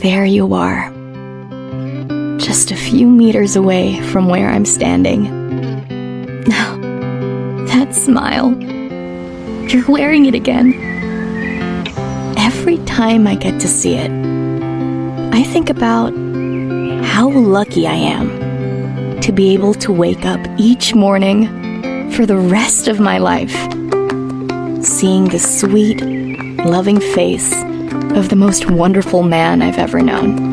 there you are, just a few meters away from where I'm standing. Now, that smile, you're wearing it again. Every time I get to see it, I think about how lucky I am to be able to wake up each morning for the rest of my life, seeing the sweet, loving face of the most wonderful man I've ever known.